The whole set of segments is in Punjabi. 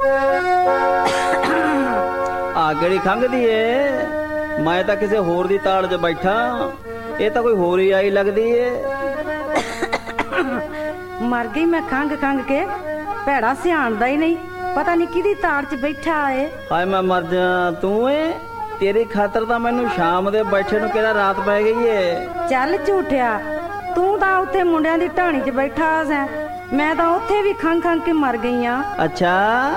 ਆ ਕਿਹੜੀ ਖੰਘਦੀ ਏ? ਮੈਂ ਤਾਂ ਕਿਸੇ ਹੋਰ ਦੀ ਤਾੜ 'ਚ ਬੈਠਾ, ਇਹ ਤਾਂ ਕੋਈ ਹੋਰ ਹੀ ਆਈ ਲੱਗਦੀ ਏ। ਮਰ ਗਈ ਮੈਂ ਖੰਘ ਕੇ, ਭੈੜਾ ਸਿਆਣਦਾ ਹੀ ਨਹੀਂ, ਪਤਾ ਨਹੀਂ ਕਿਹਦੀ ਤਾੜ 'ਚ ਬੈਠਾ ਏ। ਹਾਏ ਮੈਂ ਮਰ ਜਾ, ਤੂੰ ਏ? ਤੇਰੀ ਖਾਤਰ ਤਾਂ ਮੈਨੂੰ ਸ਼ਾਮ ਦੇ ਬੈਠੇ ਨੂੰ ਕਿਹੜਾ ਰਾਤ ਪੈ ਗਈ ਏ। ਚੱਲ ਝੂਠਿਆ, ਤੂੰ ਤਾਂ ਉੱਥੇ ਮੁੰਡਿਆਂ ਦੀ ਢਾਣੀ 'ਚ ਬੈਠਾ ਸੈਂ, ਮੈਂ ਤਾਂ ਉੱਥੇ ਵੀ ਖੰਘ ਕੇ ਮਰ ਗਈ ਆ। ਅੱਛਾ,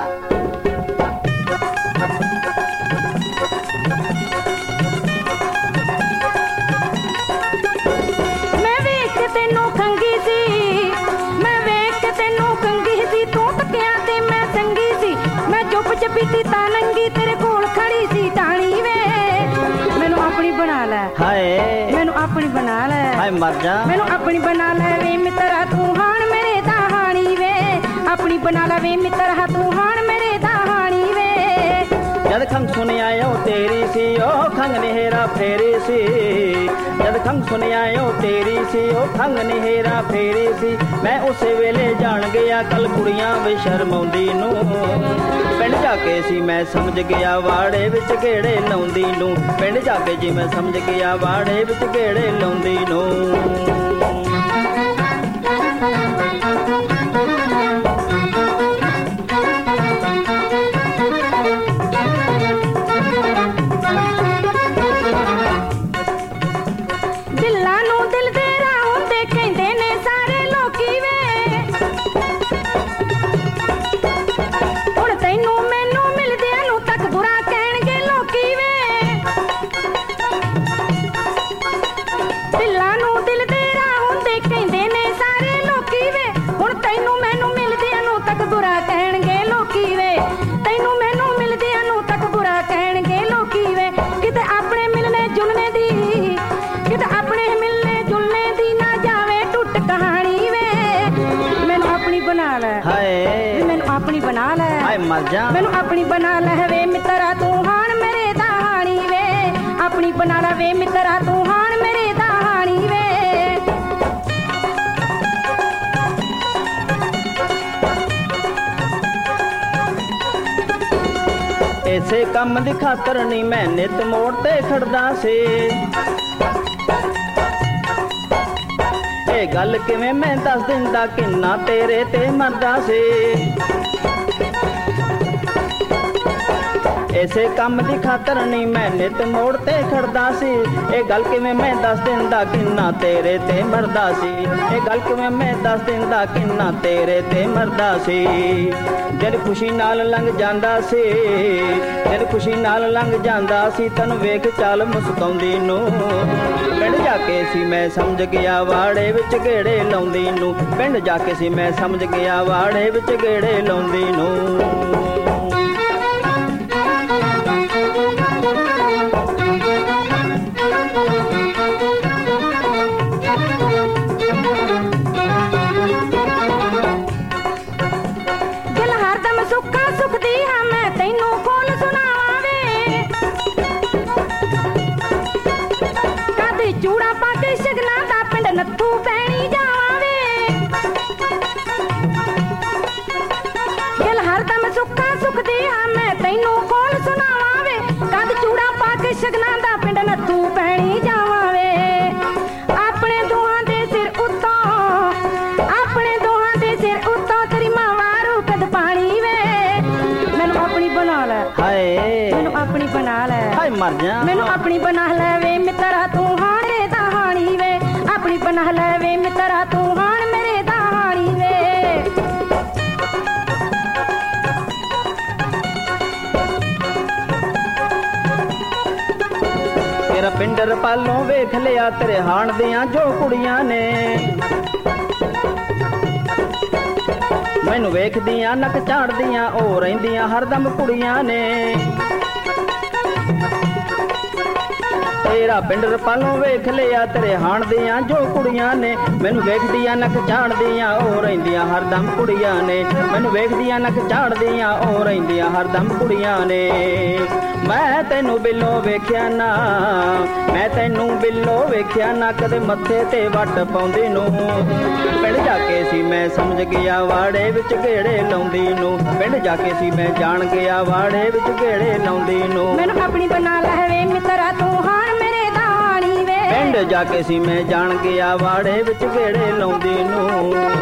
ਮੈਂ ਵੇਖ ਕੇ ਤੈਨੂੰ ਖੰਗੀ ਸੀ, ਮੈਂ ਵੇਖ ਕੇ ਤੈਨੂੰ ਖੰਗੀ ਸੀ, ਤੂੰ ਤੱਕਿਆ ਤੇ ਮੈਂ ਸੰਗੀ ਸੀ, ਮੈਂ ਚੁੱਪ ਚਪੀਤੀ ਤਾਂ ਨੰਗੀ ਤੇਰੇ ਕੋਲ ਖੜੀ ਸੀ ਢਾਣੀ ਵੇ। ਮੈਨੂੰ ਆਪਣੀ ਬਣਾ ਲੈ, ਹਾਏ ਮੈਨੂੰ ਆਪਣੀ ਬਣਾ ਲੈ, ਹਾਏ ਮਰ ਜਾ, ਮੈਨੂੰ ਆਪਣੀ ਬਣਾ ਲੈ ਵੇ ਮਿੱਤਰਾ ਤੂੰ ਹਾਣ ਮੇਰੇ ਦਹਾਣੀ ਵੇ, ਆਪਣੀ ਬਣਾ ਲੈ ਵੇ ਮਿੱਤਰਾ ਤੂੰ ਹਾਣ ਮੇਰੇ ਦਹਾਣੀ ਵੇ। ਜਦ ਖੰਘ ਸੁਣਿਆ ਓ ਤੇਰੀ ਸੀ, ਉਹ ਖੰਘ ਨੇ ਹੇਰਾ ਫੇਰੀ ਸੀ। ਜਦ ਖੰਘ ਸੁਣਿਆ ਓ ਤੇਰੀ ਸੀ, ਉਹ ਖੰਘ ਨੇ ਹੇਰਾ ਫੇਰੀ ਸੀ। ਮੈਂ ਉਸੇ ਵੇਲੇ ਜਾਣ ਗਿਆ ਕੱਲ ਕੁੜੀਆਂ ਵੇ ਸ਼ਰਮਾਉਂਦੀ ਨੂੰ, ਪਿੰਡ ਜਾ ਕੇ ਸੀ ਮੈਂ ਸਮਝ ਗਿਆ ਵਾੜੇ ਵਿੱਚ ਗੇੜੇ ਲਾਉਂਦੀ ਨੂੰ, ਪਿੰਡ ਜਾ ਕੇ ਜੀ ਮੈਂ ਸਮਝ ਗਿਆ ਵਾੜੇ ਵਿੱਚ ਗੇੜੇ ਲਾਉਂਦੀ ਨੂੰ। ਦਿਲਾਂ ਨੂੰ ਦਿਲ ਦੇ ਰਾਹ ਹੁੰਦੇ ਕਹਿੰਦੇ ਨੇ ਸਾਰੇ ਲੋਕੀ ਵੇ, ਹੁਣ ਤੈਨੂੰ ਮੈਨੂੰ ਮਿਲਦਿਆਂ ਨੂੰ ਤੱਕ ਬੁਰਾ ਕਹਿਣਗੇ ਲੋਕੀ ਵੇ। ਦਿਲਾਂ ਨੂੰ ਦਿਲ ਦੇ ਰਾਹ ਹੁੰਦੇ ਕਹਿੰਦੇ ਨੇ ਸਾਰੇ ਲੋਕੀ ਵੇ, ਹੁਣ ਤੈਨੂੰ ਮੈਨੂੰ ਮਿਲਦਿਆਂ ਨੂੰ ਤੱਕ ਬੁਰਾ ਕਹਿਣਗੇ ਲੋਕੀ ਵੇ, ਤੈਨੂੰ ਮੈਨੂੰ ਮਿਲਦਿਆਂ ਨੂੰ ਤੱਕ ਬੁਰਾ ਕਹਿਣਗੇ ਲੋਕੀ ਵੇ। ਕਿਤੇ ਆਪਣੇ ਮਿਲਣੇ ਜੁਲਣੇ ਦੀ, ਕਿਤੇ ਆਪਣੇ ਮਿਲਣੇ ਜੁਲਣੇ ਦੀ ਨਾ ਜਾਵੇ ਟੁੱਟ ਕਹਾਣੀ ਵੇ। ਮੈਨੂੰ ਆਪਣੀ ਬਣਾ ਲੈ, ਹਾਏ ਮੈਨੂੰ ਆਪਣੀ ਬਣਾ ਲੈ, ਹਾਏ ਮਰ ਜਾ, ਮੈਨੂੰ ਆਪਣੀ ਬਣਾ ਲੈ ਵੇ ਮਿੱਤਰਾ ਤੂੰ ਹਾਣ ਮੇਰੇ ਦਹਾਣੀ ਵੇ, ਆਪਣੀ ਬਣਾ ਲੈ ਵੇ ਮਿੱਤਰਾ ਤੂੰ ਹਾਣ ਮੇਰੇ ਦਹਾਣੀ ਵੇ। ਇਸੇ ਕੰਮ ਦੀ ਖਾਤਰ ਨਹੀਂ ਮੈਂ ਨਿਤ ਮੋੜ ਤੇ ਖੜਦਾ ਸੀ। ਇਹ ਗੱਲ ਕਿਵੇਂ ਮੈਂ ਦੱਸ ਦਿੰਦਾ, ਕਿੰਨਾ ਤੇਰੇ ਤੇ ਮਰਦਾ ਸੀ। ਇਸੇ ਕੰਮ ਦੀ ਖਾਤਰ ਨਹੀਂ ਮੈਂ ਨਿਤ ਮੋੜ ਤੇ ਖੜਦਾ ਸੀ। ਇਹ ਗੱਲ ਕਿਵੇਂ ਮੈਂ ਦੱਸ ਦਿੰਦਾ, ਕਿੰਨਾ ਤੇਰੇ ਤੇ ਮਰਦਾ ਸੀ। ਇਹ ਗੱਲ ਕਿਵੇਂ ਮੈਂ ਦੱਸ ਦਿੰਦਾ, ਕਿੰਨਾ ਤੇਰੇ ਤੇ ਮਰਦਾ ਸੀ। ਜਦ ਖੁਸ਼ੀ ਨਾਲ ਲੰਘ ਜਾਂਦਾ ਸੀ, ਜਦ ਖੁਸ਼ੀ ਨਾਲ ਲੰਘ ਜਾਂਦਾ ਸੀ, ਤੈਨੂੰ ਵੇਖ ਚਾਲ ਮੁਸਕਾਉਂਦੀ ਨੂੰ, ਪਿੰਡ ਜਾ ਕੇ ਸੀ ਮੈਂ ਸਮਝ ਗਿਆ ਵਾੜੇ ਵਿੱਚ ਗੇੜੇ ਲਾਉਂਦੀ ਨੂੰ, ਪਿੰਡ ਜਾ ਕੇ ਸੀ ਮੈਂ ਸਮਝ ਗਿਆ ਵਾੜੇ ਵਿੱਚ ਗੇੜੇ ਲਾਉਂਦੀ ਨੂੰ। ਦਿਲ ਹਰਦਮ ਸੁੱਖਾ ਸੁਖਦੀ ਹਾਂ ਮੈਂ ਤੈਨੂੰ ਖੋਲ ਸੁਣਾਵਾਂ ਵੇ, ਕਦੇ ਚੂੜਾ ਪਾ ਕੇ ਸ਼ਗਨਾਂ ਦਾ ਪਿੰਡ ਨੱਥੂ ਪੈਣੀ ਜਾਵਾਂ ਵੇ। ਦਿਲ ਹਰਦਮ ਸੁੱਖਾ ਸੁਖਦੀ ਹਾਂ ਮੈਂ ਤੈਨੂੰ ਖੋਲ ਸੁਣਾਵਾਂ ਵੇ, ਕਦ ਚੂੜਾ ਪਾ ਕੇ ਸ਼ਗਨਾਂ ਦਾ ਪਿੰਡ ਨੱਥੂ ਪੈਣੀ ਜਾਵਾਂ ਵੇ। ਆਪਣੇ ਦੋਹਾਂ ਦੇ ਸਿਰ ਉੱਤੋਂ, ਆਪਣੇ ਦੋਹਾਂ ਦੇ ਸਿਰ ਉੱਤੋਂ ਤੇਰੀ ਮਾਂ ਵਾਰੂ ਕਦ ਪਾਣੀ ਵੇ। ਮੈਨੂੰ ਆਪਣੀ ਬਣਾ ਲੈ, ਹਾਏ ਮੈਨੂੰ ਆਪਣੀ ਬਣਾ ਲੈ, ਹਾਏ ਮਰ ਜਾ, ਮੈਨੂੰ ਆਪਣੀ ਬਣਾ ਲੈ ਵੇ ਮਿੱਤਰਾ ਤੂੰ ਹਾਣੇ ਦਹਾਣੀ ਵੇ, ਆਪਣੀ ਬਣਾ ਲੈ ਵੇ ਮਿੱਤਰਾ ਤੂੰ ਹਾਣ ਮੇਰੇ ਦਹਾਣੀ ਵੇ। ਤੇਰਾ ਪਿੰਡ ਰਪਾਲੋਂ ਵੇਖ ਲਿਆ ਤੇਰੇ ਹਾਣ ਦੀਆਂ ਜੋ ਕੁੜੀਆਂ ਨੇ, ਮੈਨੂੰ ਵੇਖਦੀਆਂ ਨੱਕ ਝਾੜਦੀਆਂ ਉਹ ਰਹਿੰਦੀਆਂ ਹਰਦਮ ਕੁੜੀਆਂ ਨੇ। ਤੇਰਾ ਪਿੰਡ ਰਪਾਲੋਂ ਵੇਖ ਲਿਆ ਤੇਰੇ ਹਾਣ ਦੀਆਂ ਜੋ ਕੁੜੀਆਂ ਨੇ ਮੈਨੂੰ ਵੇਖਦੀਆਂ ਨੱਕ ਝਾੜਦੀਆਂ ਉਹ ਰਹਿੰਦੀਆਂ ਹਰਦਮ ਕੁੜੀਆਂ ਨੇ ਮੈਨੂੰ ਵੇਖਦੀਆਂ ਨੱਕ ਝਾੜਦੀਆਂ ਉਹ ਰਹਿੰਦੀਆਂ ਹਰਦਮ ਕੁੜੀਆਂ ਨੇ ਮੈਂ ਤੈਨੂੰ ਬਿੱਲੋਂ ਵੇਖਿਆ ਨਾ ਮੈਂ ਤੈਨੂੰ ਬਿੱਲੋਂ ਵੇਖਿਆ ਨਾ ਕਦੇ ਮੱਥੇ ਤੇ ਵੱਟ ਪਾਉਂਦੀ ਨੂੰ ਪਿੰਡ ਜਾ ਕੇ ਸੀ ਮੈਂ ਸਮਝ ਗਿਆ ਵਾੜੇ ਵਿੱਚ ਘੇੜੇ ਲਾਉਂਦੀ ਨੂੰ ਪਿੰਡ ਜਾ ਕੇ ਸੀ ਮੈਂ ਜਾਣ ਗਿਆ ਵਾੜੇ ਵਿੱਚ ਘੇੜੇ ਲਾਉਂਦੀ ਨੂੰ ਮੈਨੂੰ ਆਪਣੀ ਬਣਾ ਲੈ ਵੇ ਮਿੱਤਰਾ ਤੂੰ ਹਾਣ ਮੇਰੇ ਦਾਣੀ ਵੇ ਪਿੰਡ ਜਾ ਕੇ ਸੀ ਮੈਂ ਜਾਣ ਗਿਆ ਵਾੜੇ ਵਿੱਚ ਘੇੜੇ ਲਾਉਂਦੀ ਨੂੰ